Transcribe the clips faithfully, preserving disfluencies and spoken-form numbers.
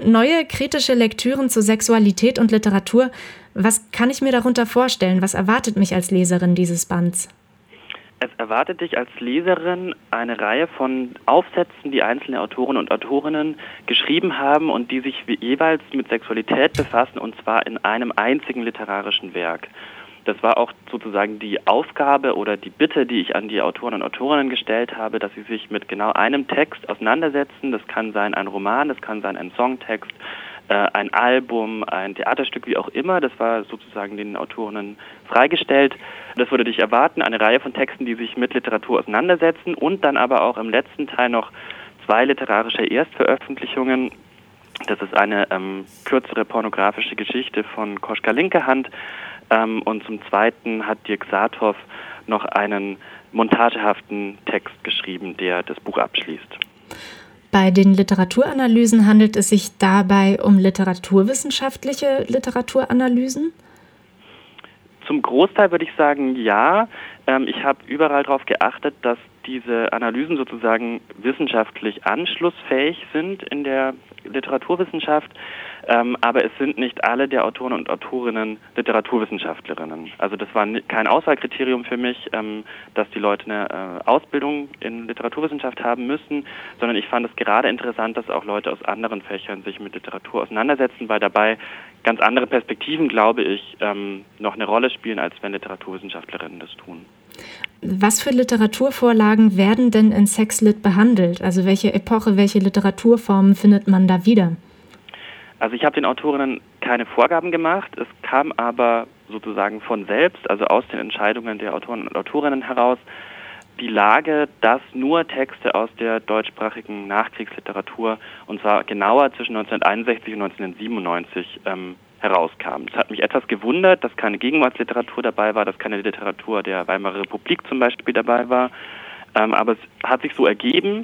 neue kritische Lektüren zu Sexualität und Literatur. Was kann ich mir darunter vorstellen? Was erwartet mich als Leserin dieses Bands? Es erwartet dich als Leserin eine Reihe von Aufsätzen, die einzelne Autoren und Autorinnen geschrieben haben und die sich jeweils mit Sexualität befassen, und zwar in einem einzigen literarischen Werk. Das war auch sozusagen die Aufgabe oder die Bitte, die ich an die Autoren und Autorinnen gestellt habe, dass sie sich mit genau einem Text auseinandersetzen. Das kann sein ein Roman, das kann sein ein Songtext, ein Album, ein Theaterstück, wie auch immer. Das war sozusagen den Autorinnen freigestellt. Das würde dich erwarten, eine Reihe von Texten, die sich mit Literatur auseinandersetzen, und dann aber auch im letzten Teil noch zwei literarische Erstveröffentlichungen. Das ist eine ähm, kürzere pornografische Geschichte von Koschka Linkehand, ähm, und zum Zweiten hat Dirk Saathoff noch einen montagehaften Text geschrieben, der das Buch abschließt. Bei den Literaturanalysen handelt es sich dabei um literaturwissenschaftliche Literaturanalysen? Zum Großteil würde ich sagen, ja. Ähm, ich habe überall darauf geachtet, dass diese Analysen sozusagen wissenschaftlich anschlussfähig sind in der Literaturwissenschaft, ähm, aber es sind nicht alle der Autoren und Autorinnen Literaturwissenschaftlerinnen. Also das war kein Auswahlkriterium für mich, ähm, dass die Leute eine äh, Ausbildung in Literaturwissenschaft haben müssen, sondern ich fand es gerade interessant, dass auch Leute aus anderen Fächern sich mit Literatur auseinandersetzen, weil dabei ganz andere Perspektiven, glaube ich, ähm, noch eine Rolle spielen, als wenn Literaturwissenschaftlerinnen das tun. Was für Literaturvorlagen werden denn in Sexlit behandelt? Also welche Epoche, welche Literaturformen findet man da wieder? Also ich habe den Autorinnen keine Vorgaben gemacht, es kam aber sozusagen von selbst, also aus den Entscheidungen der Autoren und Autorinnen heraus, die Lage, dass nur Texte aus der deutschsprachigen Nachkriegsliteratur, und zwar genauer zwischen neunzehnhunderteinundsechzig und neunzehnhundertsiebenundneunzig, ähm, herauskam. Es hat mich etwas gewundert, dass keine Gegenwartsliteratur dabei war, dass keine Literatur der Weimarer Republik zum Beispiel dabei war, ähm, aber es hat sich so ergeben.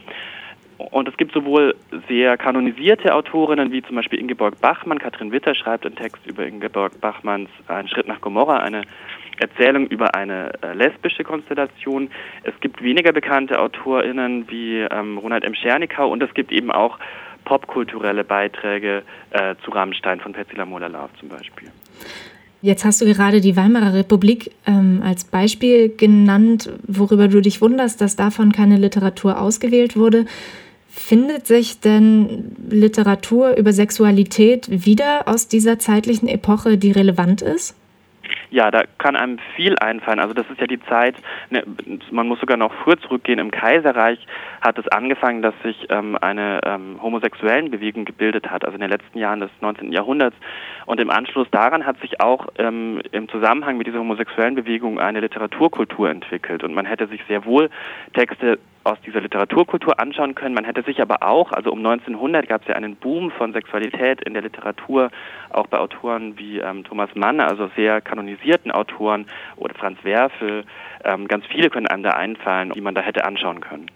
Und es gibt sowohl sehr kanonisierte Autorinnen, wie zum Beispiel Ingeborg Bachmann. Katrin Witter schreibt einen Text über Ingeborg Bachmanns Ein Schritt nach Gomorra, eine Erzählung über eine äh, lesbische Konstellation. Es gibt weniger bekannte AutorInnen wie ähm, Ronald M. Schernikau, und es gibt eben auch popkulturelle Beiträge äh, zu Rammstein von Petzila Mola-Love zum Beispiel. Jetzt hast du gerade die Weimarer Republik ähm, als Beispiel genannt, worüber du dich wunderst, dass davon keine Literatur ausgewählt wurde. Findet sich denn Literatur über Sexualität wieder aus dieser zeitlichen Epoche, die relevant ist? Ja, da kann einem viel einfallen. Also das ist ja die Zeit, ne, man muss sogar noch früher zurückgehen. Im Kaiserreich hat es angefangen, dass sich ähm, eine ähm, homosexuellen Bewegung gebildet hat, also in den letzten Jahren des neunzehnten Jahrhunderts. Und im Anschluss daran hat sich auch ähm, im Zusammenhang mit dieser homosexuellen Bewegung eine Literaturkultur entwickelt. Und man hätte sich sehr wohl Texte aus dieser Literaturkultur anschauen können. Man hätte sich aber auch, also um neunzehnhundert gab es ja einen Boom von Sexualität in der Literatur, auch bei Autoren wie ähm, Thomas Mann, also sehr kanonisierten Autoren, oder Franz Werfel. Ähm, ganz viele können einem da einfallen, die man da hätte anschauen können.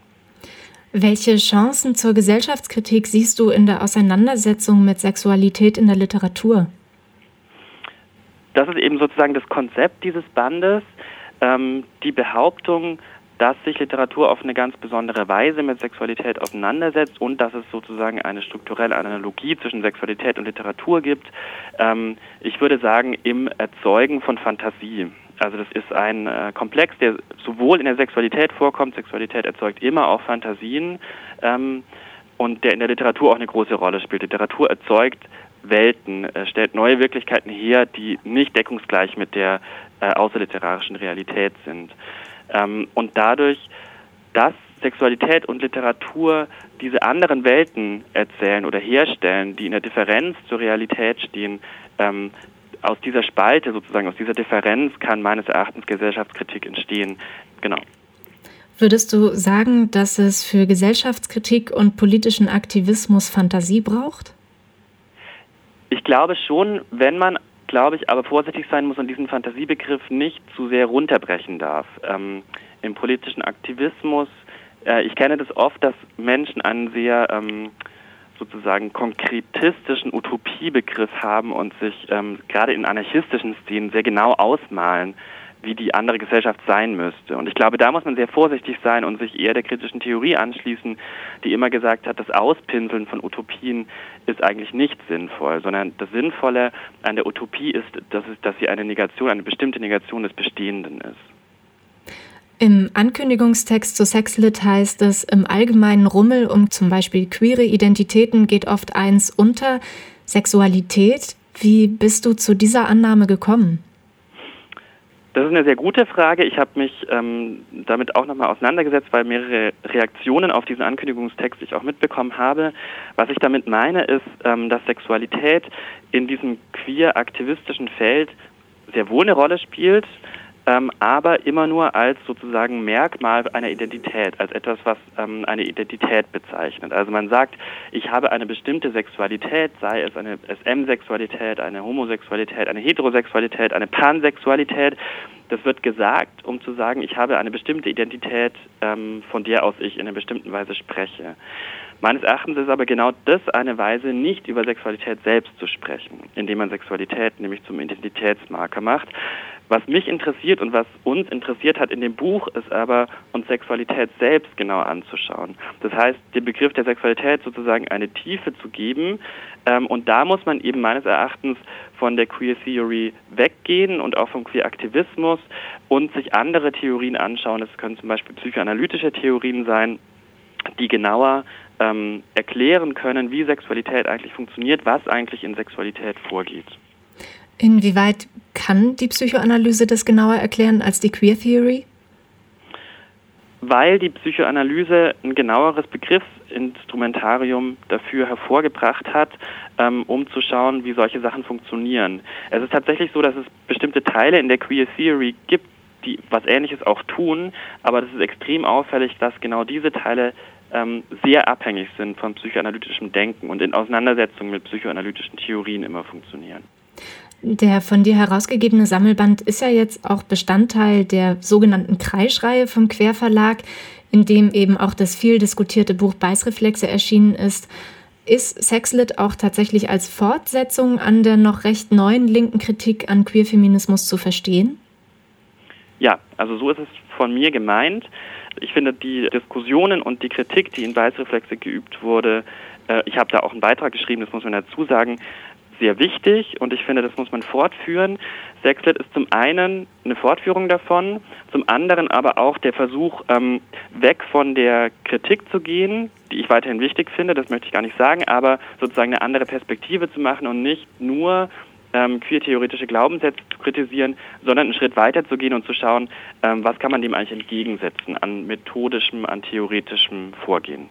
Welche Chancen zur Gesellschaftskritik siehst du in der Auseinandersetzung mit Sexualität in der Literatur? Das ist eben sozusagen das Konzept dieses Bandes, ähm, die Behauptung, dass sich Literatur auf eine ganz besondere Weise mit Sexualität auseinandersetzt und dass es sozusagen eine strukturelle Analogie zwischen Sexualität und Literatur gibt. Ähm, ich würde sagen, im Erzeugen von Fantasie. Also das ist ein äh, Komplex, der sowohl in der Sexualität vorkommt, Sexualität erzeugt immer auch Fantasien, ähm, und der in der Literatur auch eine große Rolle spielt. Literatur erzeugt Welten, äh, stellt neue Wirklichkeiten her, die nicht deckungsgleich mit der äh, außerliterarischen Realität sind. Ähm, und dadurch, dass Sexualität und Literatur diese anderen Welten erzählen oder herstellen, die in der Differenz zur Realität stehen, ähm, aus dieser Spalte sozusagen, aus dieser Differenz kann meines Erachtens Gesellschaftskritik entstehen. Genau. Würdest du sagen, dass es für Gesellschaftskritik und politischen Aktivismus Fantasie braucht? Ich glaube schon, wenn man, glaube ich, aber vorsichtig sein muss und diesen Fantasiebegriff nicht zu sehr runterbrechen darf. Ähm, im politischen Aktivismus, äh, ich kenne das oft, dass Menschen einen sehr ähm, sozusagen konkretistischen Utopiebegriff haben und sich ähm, gerade in anarchistischen Szenen sehr genau ausmalen, wie die andere Gesellschaft sein müsste. Und ich glaube, da muss man sehr vorsichtig sein und sich eher der kritischen Theorie anschließen, die immer gesagt hat, das Auspinseln von Utopien ist eigentlich nicht sinnvoll, sondern das Sinnvolle an der Utopie ist, dass, es, dass sie eine Negation, eine bestimmte Negation des Bestehenden ist. Im Ankündigungstext zu Sexlit heißt es, im allgemeinen Rummel um zum Beispiel queere Identitäten geht oft eins unter, Sexualität. Wie bist du zu dieser Annahme gekommen? Das ist eine sehr gute Frage. Ich habe mich ähm, damit auch nochmal auseinandergesetzt, weil mehrere Reaktionen auf diesen Ankündigungstext ich auch mitbekommen habe. Was ich damit meine, ist, ähm, dass Sexualität in diesem queer-aktivistischen Feld sehr wohl eine Rolle spielt, ähm, aber immer nur als sozusagen Merkmal einer Identität, als etwas, was ähm, eine Identität bezeichnet. Also man sagt, ich habe eine bestimmte Sexualität, sei es eine S M-Sexualität, eine Homosexualität, eine Heterosexualität, eine Pansexualität. Das wird gesagt, um zu sagen, ich habe eine bestimmte Identität, ähm, von der aus ich in einer bestimmten Weise spreche. Meines Erachtens ist aber genau das eine Weise, nicht über Sexualität selbst zu sprechen, indem man Sexualität nämlich zum Identitätsmarker macht. Was mich interessiert und was uns interessiert hat in dem Buch, ist aber, uns Sexualität selbst genau anzuschauen. Das heißt, dem Begriff der Sexualität sozusagen eine Tiefe zu geben. Ähm, und da muss man eben meines Erachtens von der Queer Theory weggehen und auch vom Queer-Aktivismus und sich andere Theorien anschauen. Das können zum Beispiel psychoanalytische Theorien sein, die genauer ähm, erklären können, wie Sexualität eigentlich funktioniert, was eigentlich in Sexualität vorgeht. Inwieweit kann die Psychoanalyse das genauer erklären als die Queer Theory? Weil die Psychoanalyse ein genaueres Begriffsinstrumentarium dafür hervorgebracht hat, ähm, um zu schauen, wie solche Sachen funktionieren. Es ist tatsächlich so, dass es bestimmte Teile in der Queer Theory gibt, die was Ähnliches auch tun, aber das ist extrem auffällig, dass genau diese Teile ähm, sehr abhängig sind von psychoanalytischem Denken und in Auseinandersetzung mit psychoanalytischen Theorien immer funktionieren. Der von dir herausgegebene Sammelband ist ja jetzt auch Bestandteil der sogenannten Kreischreihe vom Querverlag, in dem eben auch das viel diskutierte Buch Beißreflexe erschienen ist. Ist Sexlit auch tatsächlich als Fortsetzung an der noch recht neuen linken Kritik an Queerfeminismus zu verstehen? Ja, also so ist es von mir gemeint. Ich finde die Diskussionen und die Kritik, die in Beißreflexe geübt wurde, äh, ich habe da auch einen Beitrag geschrieben, das muss man dazu sagen, sehr wichtig und ich finde, das muss man fortführen. Sexlit ist zum einen eine Fortführung davon, zum anderen aber auch der Versuch, ähm, weg von der Kritik zu gehen, die ich weiterhin wichtig finde, das möchte ich gar nicht sagen, aber sozusagen eine andere Perspektive zu machen und nicht nur ähm, queer-theoretische Glaubenssätze zu kritisieren, sondern einen Schritt weiter zu gehen und zu schauen, ähm, was kann man dem eigentlich entgegensetzen an methodischem, an theoretischem Vorgehen.